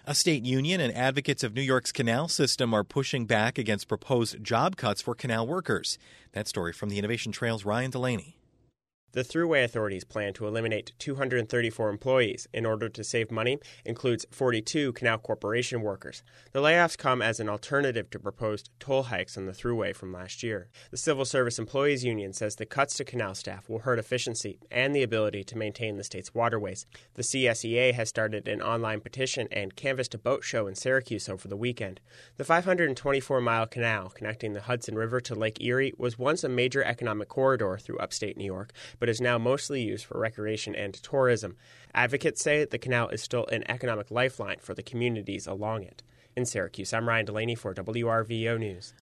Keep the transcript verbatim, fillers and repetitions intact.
A state union and advocates of New York's canal system are pushing back against proposed job cuts for canal workers. That story from the Innovation Trail's Ryan Delaney. The Thruway authorities plan to eliminate two hundred thirty-four employees in order to save money, includes forty-two Canal Corporation workers. The layoffs come as an alternative to proposed toll hikes on the Thruway from last year. The Civil Service Employees Union says the cuts to canal staff will hurt efficiency and the ability to maintain the state's waterways. The C S E A has started an online petition and canvassed a boat show in Syracuse over the weekend. The five hundred twenty-four mile canal connecting the Hudson River to Lake Erie was once a major economic corridor through upstate New York, but is now mostly used for recreation and tourism. Advocates say the canal is still an economic lifeline for the communities along it. In Syracuse, I'm Ryan Delaney for W R V O News.